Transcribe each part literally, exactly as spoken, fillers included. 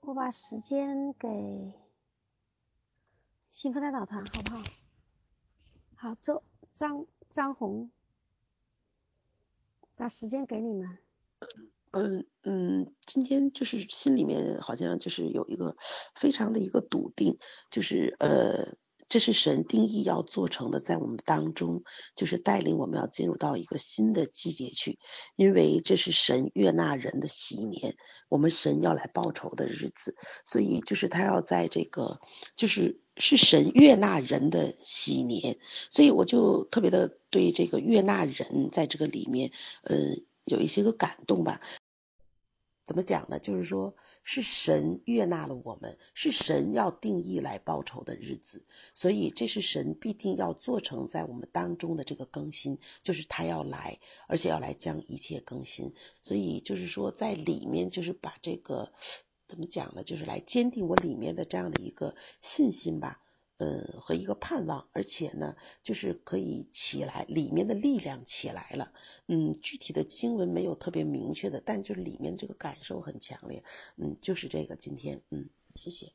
我把时间给幸福代导团好不好？好，周张张红，把时间给你们。 嗯嗯，今天就是心里面好像就是有一个非常的一个笃定，就是呃，这是神定义要做成的，在我们当中，就是带领我们要进入到一个新的季节去，因为这是神悦纳人的喜年，我们神要来报仇的日子，所以就是他要在这个就是是神悦纳人的喜年，所以我就特别的对这个悦纳人在这个里面，呃，有一些个感动吧。怎么讲呢？就是说是神悦纳了我们，是神要定义来报仇的日子，所以这是神必定要做成在我们当中的这个更新，就是他要来，而且要来将一切更新。所以就是说在里面就是把这个怎么讲呢？就是来坚定我里面的这样的一个信心吧。嗯，和一个盼望，而且呢，就是可以起来，里面的力量起来了。嗯，具体的经文没有特别明确的，但就是里面这个感受很强烈。嗯，就是这个今天，嗯，谢谢。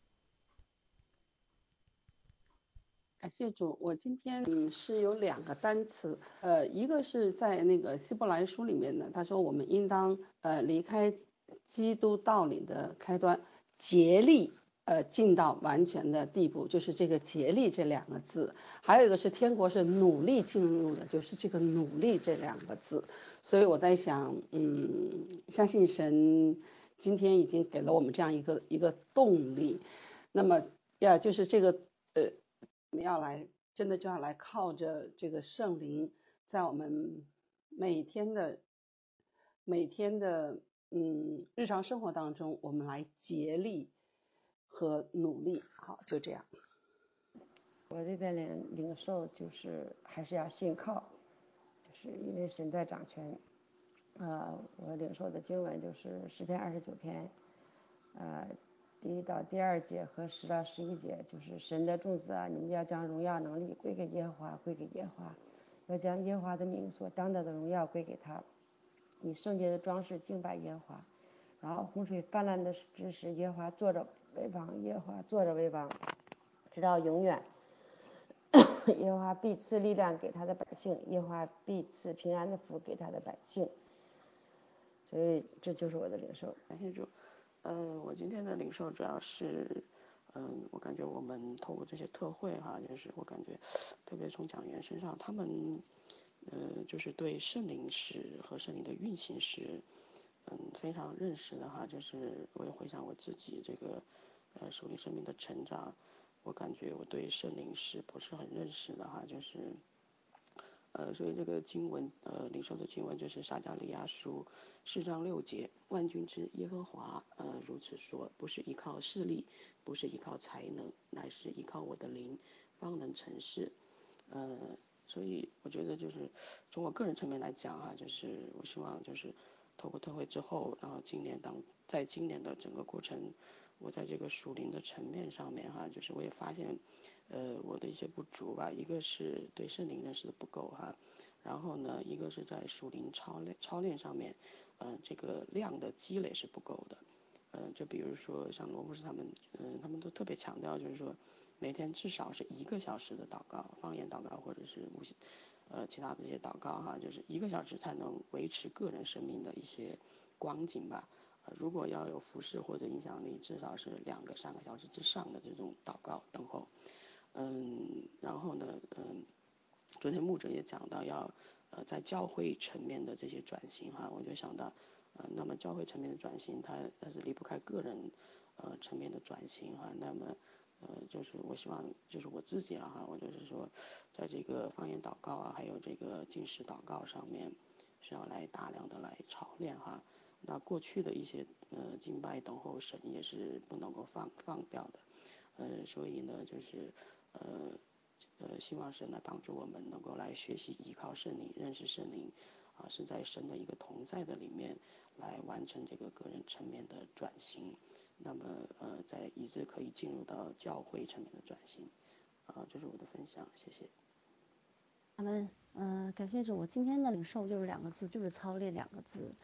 感谢主，我今天嗯是有两个单词，呃，一个是在那个希伯来书里面呢，他说我们应当呃离开基督道理的开端，竭力呃进到完全的地步，就是这个竭力这两个字，还有一个是天国是努力进入的，就是这个努力这两个字，所以我在想，嗯，相信神今天已经给了我们这样一个一个动力，那么呀，就是这个呃。我们要来，真的就要来靠着这个圣灵，在我们每天的每天的嗯日常生活当中，我们来竭力和努力。好，就这样。 我这边领领受就是还是要信靠，就是因为神在掌权。呃，我领受的经文就是诗篇二十九篇，呃。第一到第二节和十到十一节，就是神的众子啊，你们要将荣耀能力归给耶和华，归给耶和华，要将耶和华的名所当得的荣耀归给他，以圣洁的装饰敬拜耶和华。然后洪水泛滥的之时，耶和华坐着为王，耶和华坐着为王，直到永远。耶和华必赐力量给他的百姓，耶和华必赐平安的福给他的百姓。所以这就是我的领受。 感谢主。嗯，我今天的领受主要是，嗯，我感觉我们透过这些特会哈，就是我感觉，特别从讲员身上，他们，呃，就是对圣灵史和圣灵的运行史，嗯，非常认识的哈。就是我也回想我自己这个，呃，属灵生命的成长，我感觉我对圣灵史不是很认识的哈，就是。呃，所以这个经文，呃，领受的经文就是撒迦利亚书四章六节，万军之耶和华，呃，如此说，不是依靠势力，不是依靠才能，乃是依靠我的灵，方能成事。呃，所以我觉得就是从我个人层面来讲哈，就是我希望就是透过特会之后，然后今年当在今年的整个过程，我在这个属灵的层面上面哈，就是我也发现。呃，我的一些不足吧，一个是对圣灵认识的不够哈，然后呢，一个是在属灵操练操练上面，呃，这个量的积累是不够的，呃，就比如说像罗牧师他们，嗯、呃，他们都特别强调，就是说每天至少是一个小时的祷告，方言祷告或者是无呃其他的这些祷告哈，就是一个小时才能维持个人生命的一些光景吧。呃，如果要有服饰或者影响力，至少是两个三个小时之上的这种祷告等候。嗯，然后呢，嗯，昨天牧者也讲到要，呃，在教会层面的这些转型哈，我就想到，呃，那么教会层面的转型，它它是离不开个人，呃，层面的转型哈，那么，呃，就是我希望就是我自己啊哈，我就是说，在这个方言祷告啊，还有这个禁食祷告上面，需要来大量的来操练哈。那过去的一些呃敬拜等候神也是不能够放放掉的，呃，所以呢，就是。呃呃，希望神来帮助我们能够来学习依靠圣灵，认识圣灵，啊，是在神的一个同在的里面来完成这个个人层面的转型，那么呃，在以致可以进入到教会层面的转型，啊，这是我的分享，谢谢。 好的，呃，感谢主，我今天的领受就是两个字，就是操练两个字。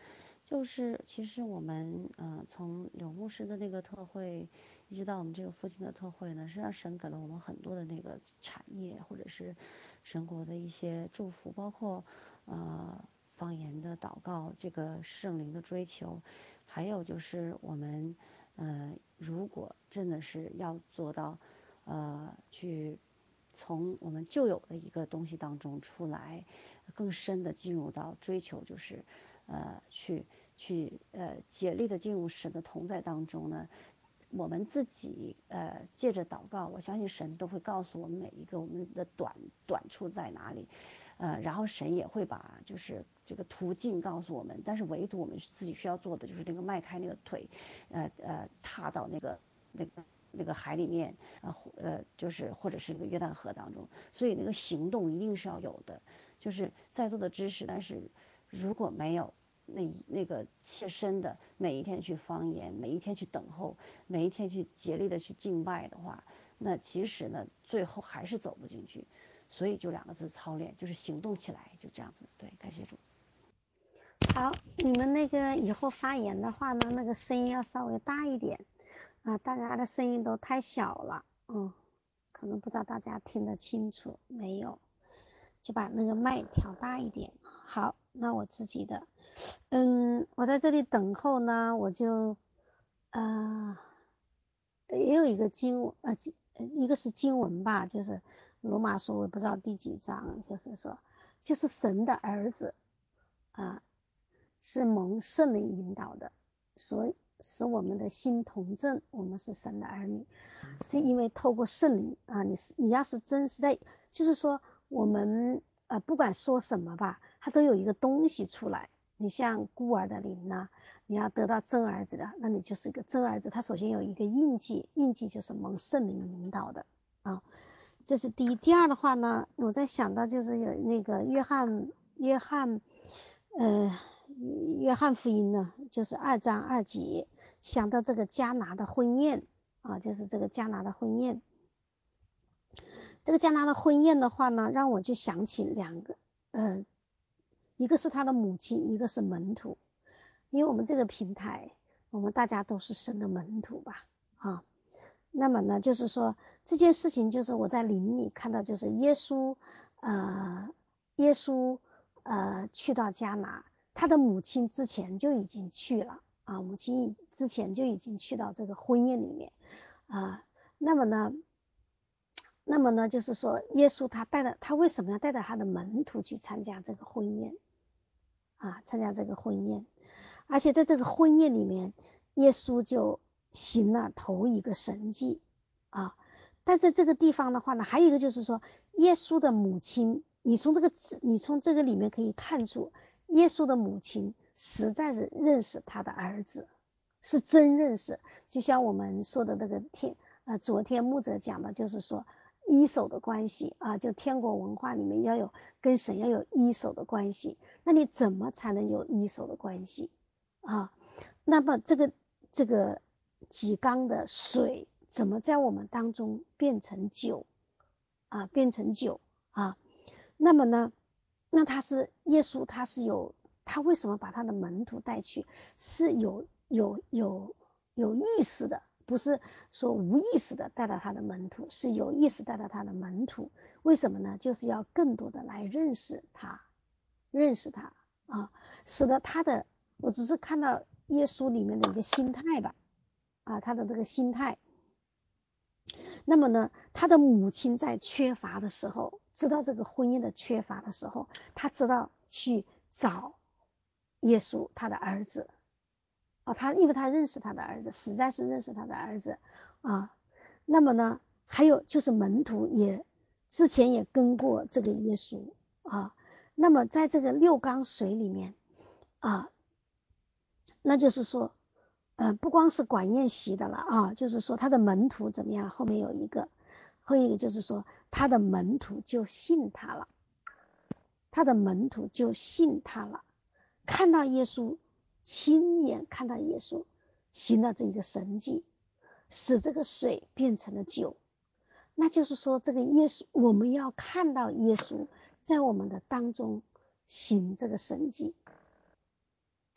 就是其实我们呃从柳牧师的那个特会，一直到我们这个附近的特会呢，实际上神给了我们很多的那个产业，或者是神国的一些祝福，包括呃方言的祷告，这个圣灵的追求，还有就是我们呃如果真的是要做到呃去从我们旧有的一个东西当中出来，更深的进入到追求，就是呃去去呃竭力的进入神的同在当中呢，我们自己呃借着祷告，我相信神都会告诉我们每一个我们的短短处在哪里，呃然后神也会把就是这个途径告诉我们，但是唯独我们自己需要做的就是那个迈开那个腿，呃呃踏到那个那个那个海里面，呃呃就是或者是那个约旦河当中，所以那个行动一定是要有的，就是再多的知识，但是如果没有那那个切身的每一天去方言，每一天去等候，每一天去竭力的去敬拜的话，那其实呢最后还是走不进去，所以就两个字操练，就是行动起来，就这样子。对，感谢主。好，你们那个以后发言的话呢，那个声音要稍微大一点啊，大家的声音都太小了，嗯，可能不知道大家听得清楚没有，就把那个麦调大一点。好，那我自己的，嗯，我在这里等候呢，我就呃也有一个经文，呃，一个是经文吧，就是罗马书，我不知道第几章，就是说，就是神的儿子啊，是蒙圣灵引导的，所以使我们的心同正，我们是神的儿女，是因为透过圣灵啊，你是你要是真实在，就是说我们呃不管说什么吧，它都有一个东西出来。你像孤儿的灵呢，你要得到真儿子的，那你就是一个真儿子。他首先有一个印记，印记就是蒙圣灵引导的啊，这是第一。第二的话呢，我在想到就是有那个约翰约翰呃约翰福音呢，就是二章二节，想到这个迦拿的婚宴啊，就是这个迦拿的婚宴。这个迦拿的婚宴的话呢，让我就想起两个，呃，一个是他的母亲，一个是门徒。因为我们这个平台，我们大家都是神的门徒吧，啊，那么呢，就是说这件事情，就是我在灵里看到，就是耶稣，呃，耶稣，呃，去到迦拿，他的母亲之前就已经去了啊，母亲之前就已经去到这个婚宴里面啊，那么呢，那么呢，就是说耶稣他带着他为什么要带着他的门徒去参加这个婚宴啊，参加这个婚宴？而且在这个婚宴里面，耶稣就行了头一个神迹啊。但在这个地方的话呢，还有一个就是说，耶稣的母亲，你从这个你从这个里面可以看出，耶稣的母亲实在是认识他的儿子，是真认识。就像我们说的那个天，呃，昨天牧者讲的就是说一手的关系啊，就天国文化里面要有跟神要有一手的关系。那你怎么才能有一手的关系？啊，那么这个这个几缸的水怎么在我们当中变成酒啊？变成酒啊？那么呢？那他是耶稣，他是有他为什么把他的门徒带去？是有有有有意识的，不是说无意识的带到他的门徒，是有意识带到他的门徒。为什么呢？就是要更多的来认识他，认识他啊，使得他的。我只是看到耶稣里面的一个心态吧，啊，他的这个心态。那么呢，他的母亲在缺乏的时候，知道这个婚姻的缺乏的时候，他知道去找耶稣，他的儿子。啊，他因为他认识他的儿子，实在是认识他的儿子啊。那么呢，还有就是门徒也之前也跟过这个耶稣啊。那么在这个六缸水里面啊。那就是说，呃，不光是管宴席的了啊，就是说他的门徒怎么样？后面有一个，后一个就是说他的门徒就信他了，他的门徒就信他了，看到耶稣，亲眼看到耶稣行了这一个神迹，使这个水变成了酒。那就是说，这个耶稣，我们要看到耶稣在我们的当中行这个神迹。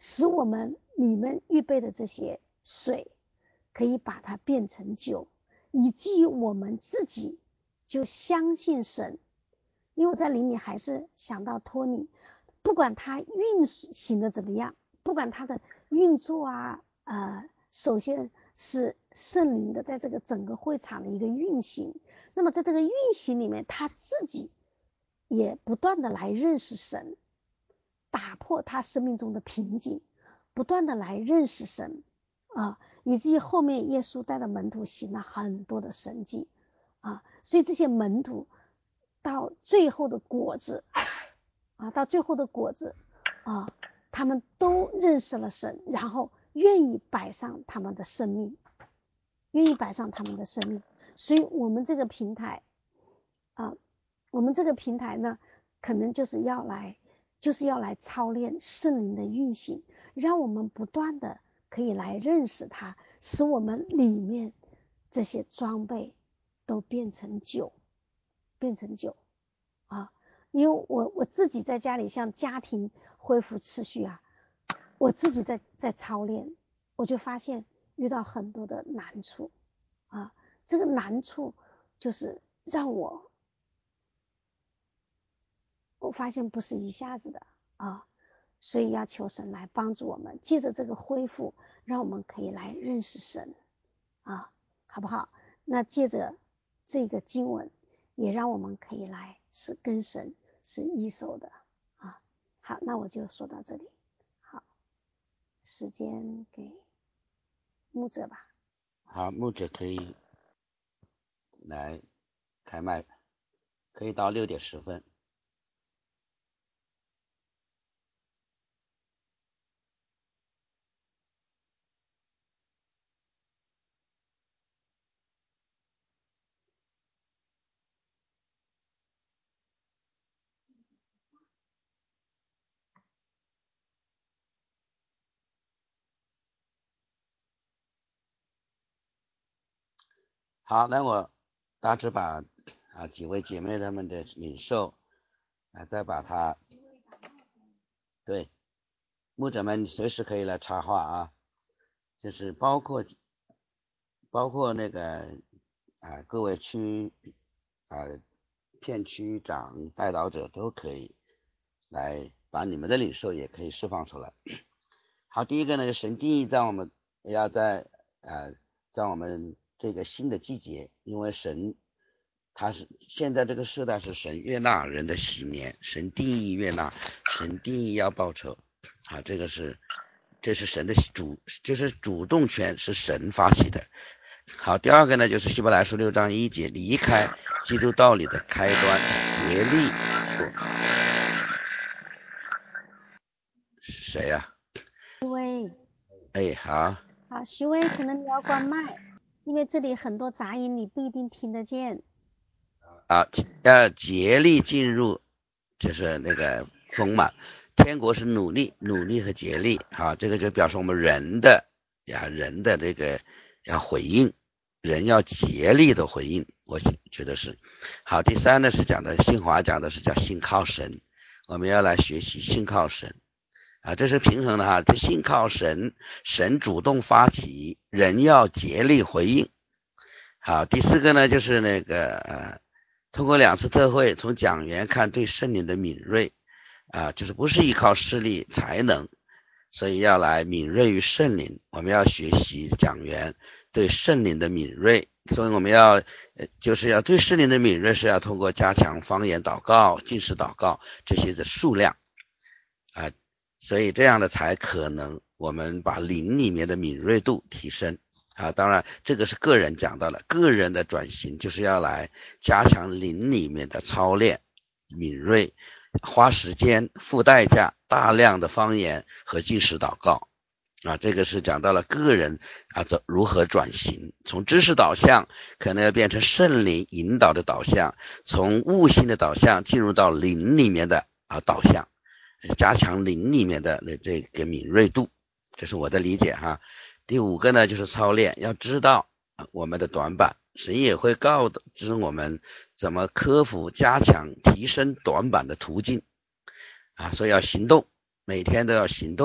使我们里面预备的这些水可以把它变成酒，以至于我们自己就相信神。因为我在灵里还是想到托尼，不管他运行的怎么样，不管他的运作啊，呃，首先是圣灵的在这个整个会场的一个运行，那么在这个运行里面，他自己也不断的来认识神，打破他生命中的瓶颈，不断的来认识神啊，以至于后面耶稣带着门徒行了很多的神迹啊，所以这些门徒到最后的果子啊，到最后的果子啊，他们都认识了神，然后愿意摆上他们的生命，愿意摆上他们的生命。所以我们这个平台啊，我们这个平台呢，可能就是要来，就是要来操练圣灵的运行，让我们不断的可以来认识他，使我们里面这些装备都变成酒，变成酒啊！因为我我自己在家里，像家庭恢复秩序啊，我自己在在操练，我就发现遇到很多的难处啊，这个难处就是让我我发现不是一下子的啊，所以要求神来帮助我们，借着这个恢复，让我们可以来认识神啊，好不好？那借着这个经文，也让我们可以来是跟神是一手的啊。好，那我就说到这里。好，时间给牧者吧。 好，牧者可以来开麦，可以到六点十分。好，那我大致把啊几位姐妹她们的领受啊，再把它对牧者们，你随时可以来插话啊，就是包括包括那个啊各位区啊片区长带导者都可以来把你们的领受也可以释放出来。好，第一个呢，神定义在我们要在啊在我们这个新的季节，因为神他是现在这个时代是神悦纳人的喜年，神定义悦纳，神定义要报仇啊，这个是这是神的主，就是主动权是神发起的。好，第二个呢，就是希伯来书六章一节，离开基督道理的开端是竭力。是谁呀、啊？ 徐威。 哎，好。 好，徐威，可能你要关麦，因为这里很多杂音，你不一定听得见。 啊，要竭力进入，就是那个丰满。天国是努力，努力和竭力，啊，这个就表示我们人的呀，人的这个要回应，人要竭力的回应，我觉得是好。第三呢是讲的信华讲的是叫信靠神，我们要来学习信靠神啊，这是平衡的哈，这信靠神，神主动发起，人要竭力回应。好，第四个呢就是那个呃，通过两次特会，从讲员看对圣灵的敏锐啊，就是不是依靠势力才能，所以要来敏锐于圣灵，我们要学习讲员对圣灵的敏锐，所以我们要就是要对圣灵的敏锐是要通过加强方言祷告、禁食祷告这些的数量啊，所以这样的才可能我们把灵里面的敏锐度提升啊。当然这个是个人讲到了，个人的转型就是要来加强灵里面的操练敏锐，花时间付代价，大量的方言和禁食祷告啊，这个是讲到了个人啊如何转型，从知识导向可能要变成圣灵引导的导向，从悟性的导向进入到灵里面的啊导向，加强灵里面的这个敏锐度，这是我的理解哈。第五个呢就是操练，要知道我们的短板，神也会告知我们怎么克服、加强、提升短板的途径啊，所以要行动，每天都要行动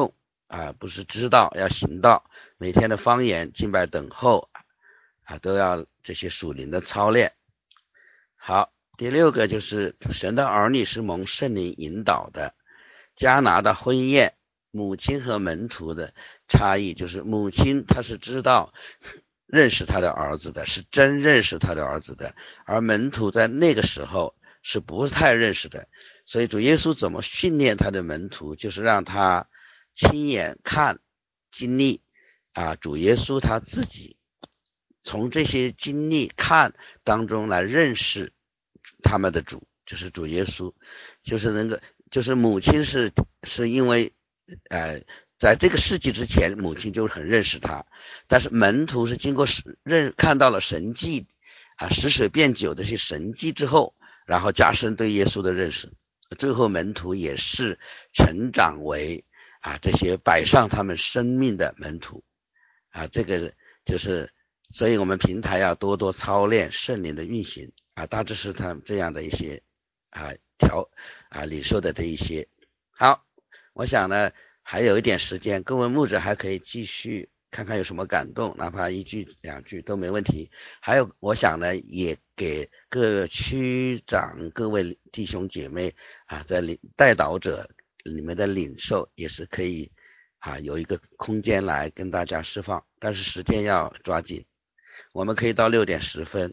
啊，不是知道，要行道，每天的方言、敬拜、等候啊，都要这些属灵的操练。好，第六个就是神的儿女是蒙圣灵引导的。迦拿的婚宴，母亲和门徒的差异就是母亲她是知道认识他的儿子的，是真认识他的儿子的，而门徒在那个时候是不太认识的。所以主耶稣怎么训练他的门徒，就是让他亲眼看经历啊，主耶稣他自己从这些经历看当中来认识他们的主，就是主耶稣，就是那个就是母亲是是因为呃在这个世纪之前母亲就很认识他，但是门徒是经过认看到了神迹啊，使水变酒这些神迹之后，然后加深对耶稣的认识，最后门徒也是成长为啊这些摆上他们生命的门徒啊，这个就是所以我们平台要多多操练圣灵的运行啊，大致是他们这样的一些啊调啊领受的这一些。好，我想呢还有一点时间，各位牧者还可以继续看看有什么感动，哪怕一句两句都没问题。还有我想呢也给各区长各位弟兄姐妹啊，在带导者你们的领受也是可以啊有一个空间来跟大家释放，但是时间要抓紧，我们可以到六点十分。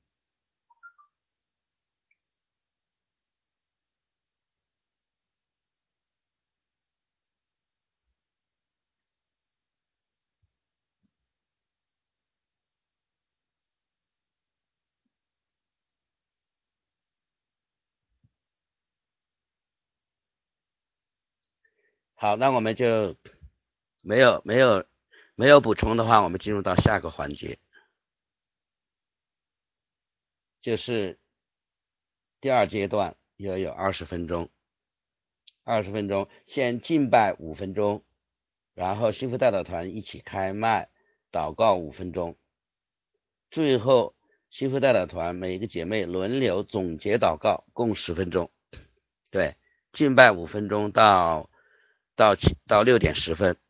好，那我们就没有没有没有补充的话，我们进入到下个环节，就是第二阶段又有二十分钟，二十分钟先敬拜五分钟，然后幸福代祷团一起开麦祷告五分钟，最后幸福代祷团每一个姐妹轮流总结祷告共十分钟。对，敬拜五分钟到到七到六点十分。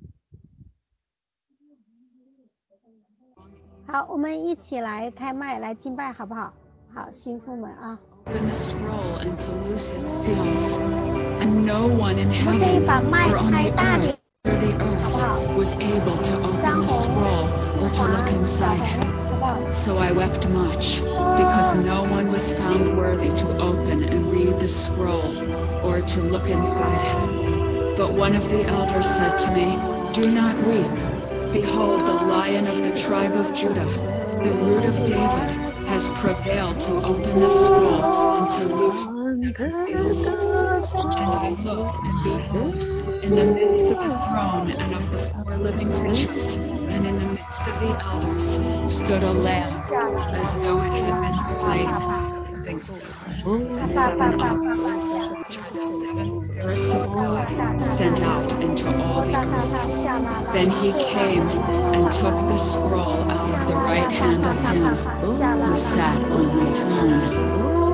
好，我们一起来开麦来敬拜好不好？好，心腹们啊。 Open the scroll and to loose its seals, and no one in 我们可以 heaven 把麦 or on 开 the 大 earth 点， or the 好不好？ earth was able to open 张 the 红、 scroll 新 or to 华、 look 小 inside 红， it. 好不好？ So I wept much, because no one was found worthy to open and read the scroll or to look inside it. But one of the elders said to me, Do not weep. Behold, the Lion of the tribe of Judah, the Root of David, has prevailed to open the scroll and to loose the seven seals. And I looked, and behold, in the midst of the throne and of the four living creatures, and in the midst of the elders, stood a lamb, as though it had been slain, having seven horns and seven eyes, which are the seven spirits of God sent out into all the earth. Then he came and took the scroll out of the right hand of him who sat on the throne.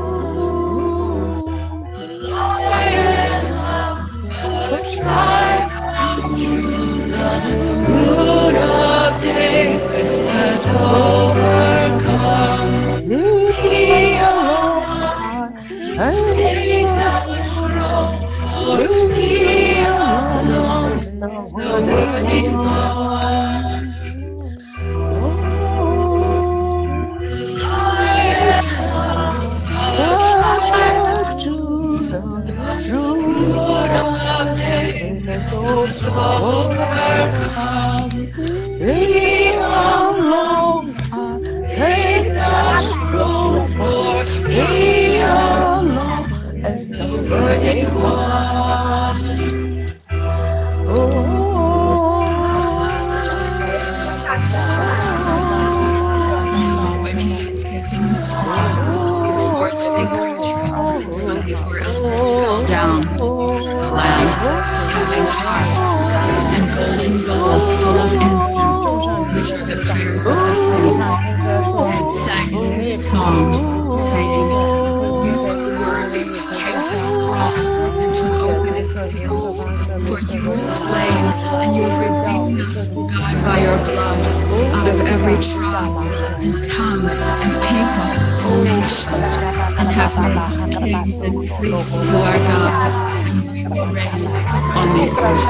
The tribe of Judah, Root of David, has overcome. He alone will take the scroll, for he alone is the worthy one. The tribe of Judah, Root of David, by your blood out of every tribe and tongue and people and nation, and have made us kings and priests to our God, and we will reign on the earth.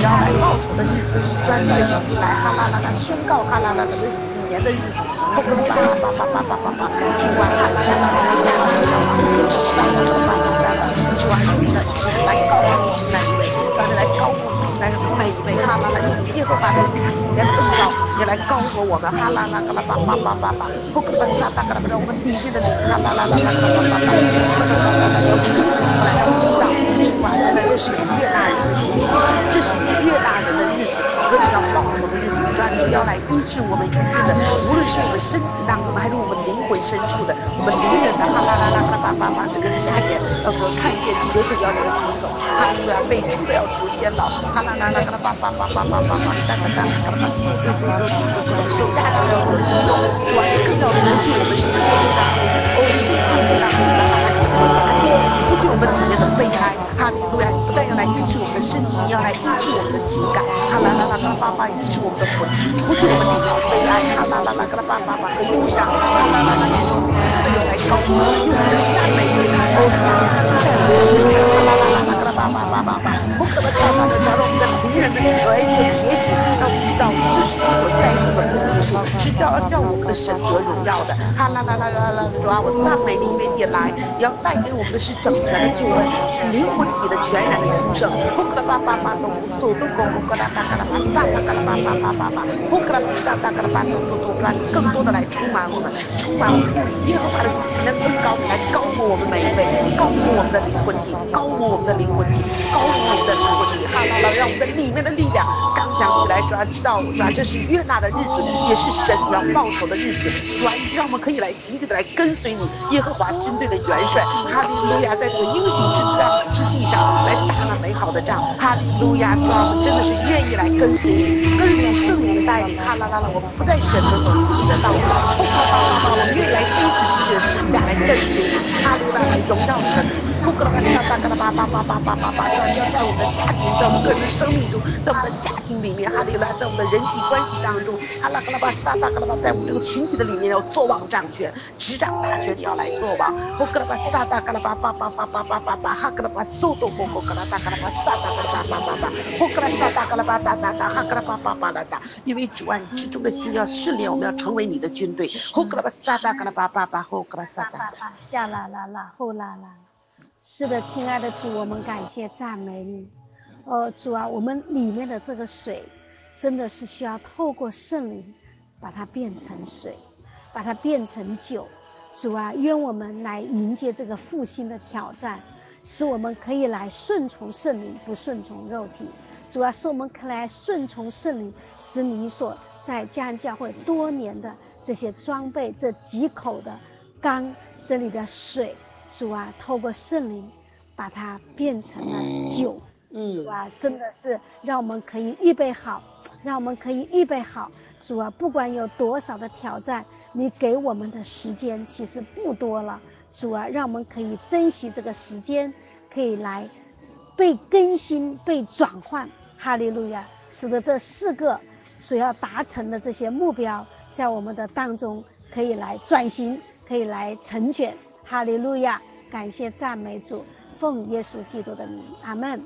只要来报仇的日子，主啊，这也是你来哈啦啦啦宣告哈啦啦啦的喜年的日子，后个巴巴巴巴巴巴巴巴，主啊哈啦啦啦啦啦啦，知道今天我撒啦个巴巴巴巴，主啊用你的就是来高我们每一位，主啊来高我们平台上的每一位哈啦啦，用你耶和华的这个喜年的恩膏，也来高我我们哈啦啦个啦巴巴巴巴巴，后个巴撒哒个啦巴，让我们里面的灵哈啦啦啦啦个啦巴巴巴，后个巴撒哒哒要更新过来，让我们知道主啊，真的这是你悦纳人的喜年，这是你悦纳人的日子和你要报仇的日子，主啊，你要来医治我们一切的，无论是我们身体当中的，还是我们灵魂深处的，我们灵人的哈啦啦啦啦巴巴巴，这个瞎眼呃不看见瘸腿要能行走，哈利路亚被主的要求监牢，哈啦啦啦啦巴巴巴巴巴巴巴，嘎哒嘎啦嘎啦巴嗖嘟嘟嘟嘟嘟嘟，手压着要得自由，主啊，你更要除去我们身心当中哦身心灵当中的哈啦一切的压力，除去我们里面的悲哀，哈利路亚，你不但要来医治我们的身体，你要来医治我们的情感，哈啦啦啦嘎啦巴巴医治我们的魂，除去我们里面的悲哀，哈啦啦啦嘎啦巴巴巴和忧伤，哈啦啦啦让我们真的要来高呼我们，用我们的赞美灵哦下面的滴在我们的身上，哈啦啦啦啦嘎啦巴巴巴巴巴，不可能撒撒的找到我们的灵人的呃一些觉醒，让我们知道这是你所栽种的公益树，是叫叫我们的神得荣耀的，哈啦啦啦啦啦，主啊，我赞美你，因为你来，你要带给我们的是整全的救恩，是灵魂体的全然的兴盛，不可能巴巴巴都不走都够，不可能巴嘎啦巴撒巴嘎啦巴巴巴巴巴，不可能巴撒巴嘎啦巴都都都，主啊，你更多的来充满我们，充满我们，用你耶和华的喜能恩膏你来高抹我们每一位，高抹我们的灵魂体，高抹我们的灵魂体，高抹我们的灵魂体，哈啦啦，让我们的里面的力量刚强起来，主啊，知道主啊，这是悦纳的日子，也是神你要报仇的日子，主啊，以及让我们可以来紧紧的来跟随你耶和华军队的元帅，哈利路亚，在这个应许之上之地上来打那美好的仗，哈利路亚，主啊，我们真的是愿意来跟随你，跟随圣灵的带领，哈啦啦啦，我们不再选择走自己的道路，后巴巴巴巴，我们愿意来背起自己的十字架来跟随你，哈利路亚，来荣耀你的名，后格拉巴萨达格拉巴巴巴巴巴巴巴，主啊，你要在我们的家庭，在我们个人的生命中，在我们的家庭里面，哈利路亚，在我们的人际关系当中，哈拉格拉巴萨达格拉巴，在我们这个群体的里面要坐王掌权，执掌大权，你要来做王，后格拉巴萨达格拉巴巴巴巴巴巴巴巴，哈格拉巴苏多波格拉达格拉巴萨达格拉巴巴巴巴，后格拉萨达格拉巴达达达，哈格拉巴巴巴拉达，因为主啊，你之中的心要训练我们，要成为你的军队，后格拉巴萨达格拉巴巴巴，后格拉萨达下啦啦啦后啦啦。是的，亲爱的主，我们感谢赞美你。呃，主啊，我们里面的这个水，真的是需要透过圣灵，把它变成水，把它变成酒。主啊，愿我们来迎接这个复兴的挑战，使我们可以来顺从圣灵，不顺从肉体。主啊，使我们可以来顺从圣灵，使你所在嘉恩教会多年的这些装备，这几口的缸，这里的水。主啊，透过圣灵把它变成了酒，嗯，主啊，真的是让我们可以预备好，让我们可以预备好。主啊，不管有多少的挑战，你给我们的时间其实不多了。主啊，让我们可以珍惜这个时间，可以来被更新、被转换。哈利路亚！使得这四个所要达成的这些目标，在我们的当中可以来转型，可以来成全。哈利路亚！感谢赞美主，奉耶稣基督的名，阿们，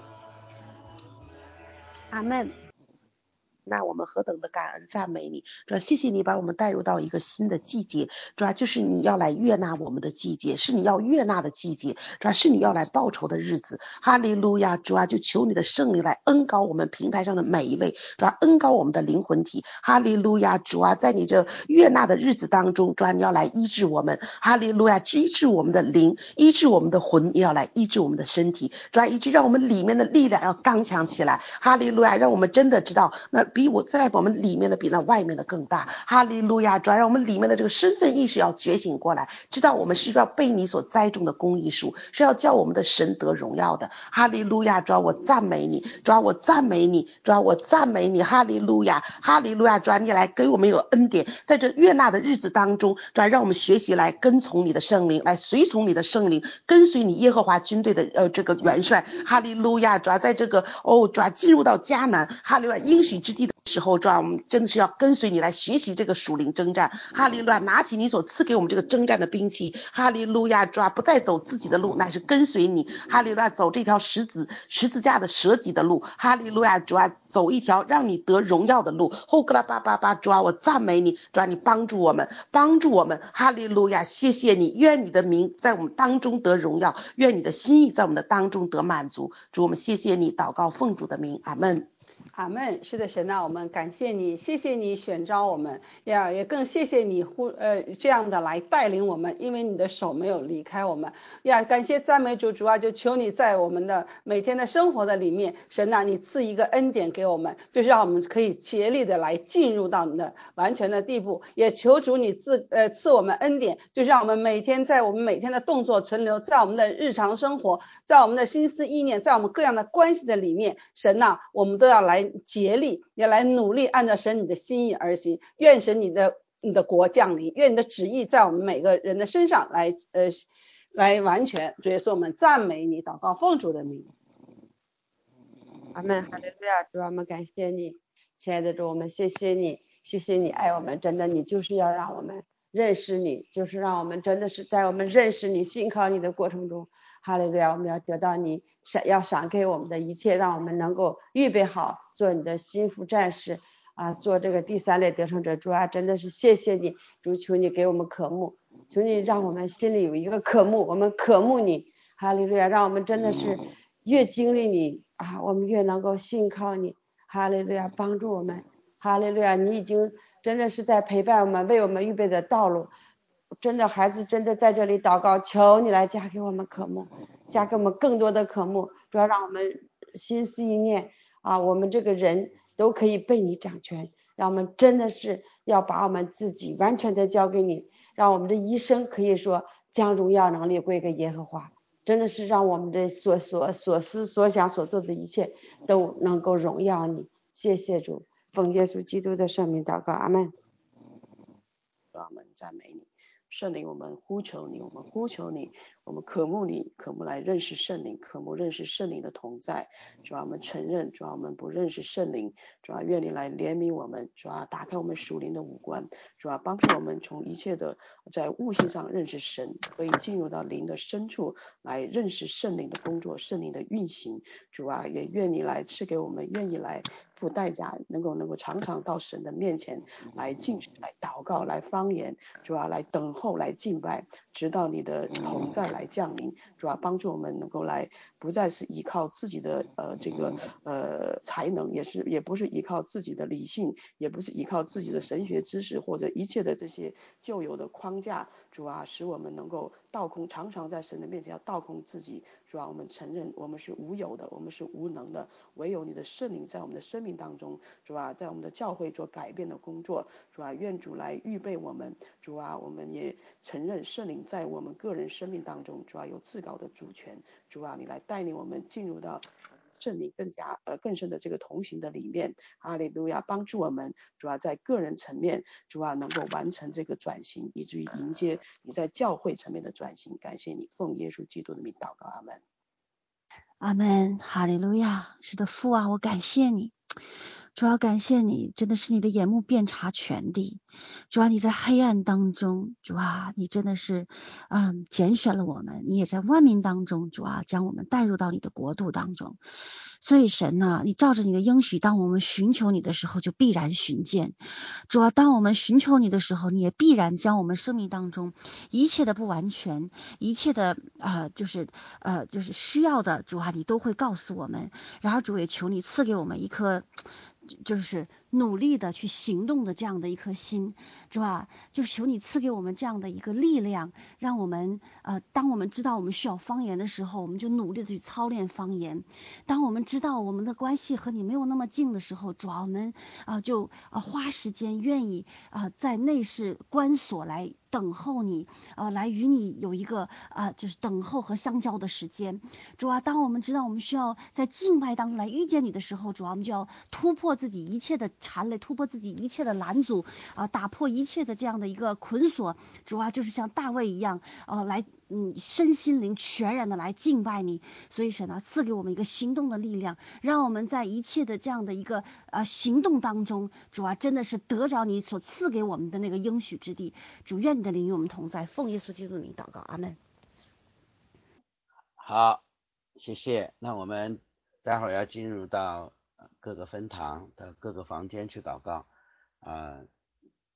阿们。 那我们何等的感恩赞美你，主要谢谢你把我们带入到一个新的季节，主要就是你要来悦纳我们的季节，是你要悦纳的季节，主要是你要来报仇的日子。哈利路亚！主啊，就求你的圣灵来恩膏我们平台上的每一位，主要恩膏我们的灵魂体。哈利路亚！主啊，在你这悦纳的日子当中，主啊，你要来医治我们。哈利路亚！医治我们的灵，医治我们的魂，也要来医治我们的身体。主啊，以致让我们里面的力量要刚强起来。哈利路亚！让我们真的知道那比我在我们里面的比那外面的更大。哈利路亚！主要让我们里面的这个身份意识要觉醒过来，知道我们是要被你所栽种的公益树，是要叫我们的神得荣耀的。哈利路亚！主要我赞美你，主要我赞美你，主要我赞美你。哈利路亚！哈利路亚！主要你来给我们有恩典，在这悦纳的日子当中，主要让我们学习来跟从你的圣灵，来随从你的圣灵，跟随你耶和华军队的呃这个元帅。哈利路亚！主要在这个哦主要进入到迦南，哈利路亚应许之地的时候，主啊，我们真的是要跟随你来学习这个属灵征战。哈利路亚，拿起你所赐给我们这个征战的兵器。哈利路亚，主啊，不再走自己的路，乃是跟随你。哈利路亚，走这条十字十字架的舍己的路。哈利路亚，主啊，走一条让你得荣耀的路。后克拉巴巴巴，主啊，我赞美你，主啊，你帮助我们，帮助我们。哈利路亚，谢谢你，愿你的名在我们当中得荣耀，愿你的心意在我们的当中得满足。主，我们谢谢你，祷告奉主的名，阿们。 阿门。是的，神啊，我们感谢你，谢谢你选召我们，呀，也更谢谢你呼呃这样的来带领我们，因为你的手没有离开我们，呀，感谢赞美主，主啊，就求你在我们的每天的生活的里面，神啊，你赐一个恩典给我们，就是让我们可以竭力的来进入到你的完全的地步，也求主你赐呃赐我们恩典，就是让我们每天在我们每天的动作存留，在我们的日常生活，在我们的心思意念，在我们各样的关系的里面，神啊，我们都要来竭力，也来努力按照神你的心意而行。愿神你的你的国降临，愿你的旨意在我们每个人的身上来呃来完全。主耶稣，我们赞美你，祷告奉主的名。 阿们，哈利路亚，主啊，我们感谢你，亲爱的主，我们谢谢你，谢谢你爱我们，真的，你就是要让我们认识你，就是让我们真的是在我们认识你、信靠你的过程中，哈利路亚，我们要得到你赏要赏给我们的一切，让我们能够预备好做你的心腹战士啊，做这个第三类得胜者。主啊，真的是谢谢你，主，求你给我们渴慕，求你让我们心里有一个渴慕，我们渴慕你，哈利路亚，让我们真的是越经历你啊，我们越能够信靠你，哈利路亚，帮助我们，哈利路亚，你已经真的是在陪伴我们，为我们预备的道路。真的，孩子真的在这里祷告，求你来加给我们渴慕，加给我们更多的渴慕，主要让我们心思意念啊，我们这个人都可以被你掌权，让我们真的是要把我们自己完全的交给你，让我们的一生可以说将荣耀能力归给耶和华，真的是让我们的所所所思所想所做的一切都能够荣耀你。谢谢主，奉耶稣基督的圣名祷告，阿们。 我们赞美你，圣灵，我们呼求你，我们呼求你，我们渴慕你，渴慕来认识圣灵，渴慕认识圣灵的同在。主要我们承认，主要我们不认识圣灵，主要愿你来怜悯我们，主要打开我们属灵的五官，主要帮助我们从一切的在悟性上认识神，可以进入到灵的深处来认识圣灵的工作，圣灵的运行。主啊，也愿你来赐给我们，愿意来付代价，能够能够常常到神的面前来进来祷告，来方言，主要来等候，来敬拜，直到你的同在来降临。主要帮助我们能够来不再是依靠自己的呃这个呃才能，也是也不是依靠自己的理性，也不是依靠自己的神学知识或者一切的这些旧有的框架。主啊，使我们能够倒空，常常在神的面前要倒空自己。主啊，我们承认我们是无有的，我们是无能的，唯有你的圣灵在我们的生命当中，主啊，在我们的教会做改变的工作。主啊，愿主来预备我们。主啊，我们也承认圣灵在我们个人生命当中，主啊有至高的主权。主啊，你来带领我们进入到圣灵更加呃更深的这个同行的里面。哈利路亚，帮助我们，主啊，在个人层面，主啊能够完成这个转型，以至于迎接你在教会层面的转型。感谢你，奉耶稣基督的名祷告，阿门。 阿门，哈利路亚。是的，父啊，我感谢你，主要感谢你，真的是你的眼目遍察全地。主啊，你在黑暗当中，主啊，你真的是嗯拣选了我们，你也在万民当中，主啊，将我们带入到你的国度当中。所以神啊，你照着你的应许，当我们寻求你的时候，就必然寻见。主啊，当我们寻求你的时候，你也必然将我们生命当中一切的不完全，一切的呃就是呃就是需要的，主啊，你都会告诉我们。然后主也求你赐给我们一颗就是努力的去行动的这样的一颗心，主啊，就是求你赐给我们这样的一个力量，让我们呃，当我们知道我们需要方言的时候，我们就努力的去操练方言；当我们知道我们的关系和你没有那么近的时候，主啊，我们啊、呃、就啊、呃、花时间愿意啊、呃、在内室关锁来等候你，呃，来与你有一个啊、呃、就是等候和相交的时间。主啊，当我们知道我们需要在敬拜当中来遇见你的时候，主啊，我们就要突破自己一切的缠累，突破自己一切的拦阻啊、呃，打破一切的这样的一个捆锁。主啊，就是像大卫一样，呃，来嗯身心灵全然的来敬拜你。所以神啊，赐给我们一个行动的力量，让我们在一切的这样的一个呃行动当中，主啊，真的是得着你所赐给我们的那个应许之地。主，愿你的灵与我们同在，奉耶稣基督的名祷告，阿门。 好，谢谢。那我们待会儿要进入到各个分堂的各个房间去祷告啊、呃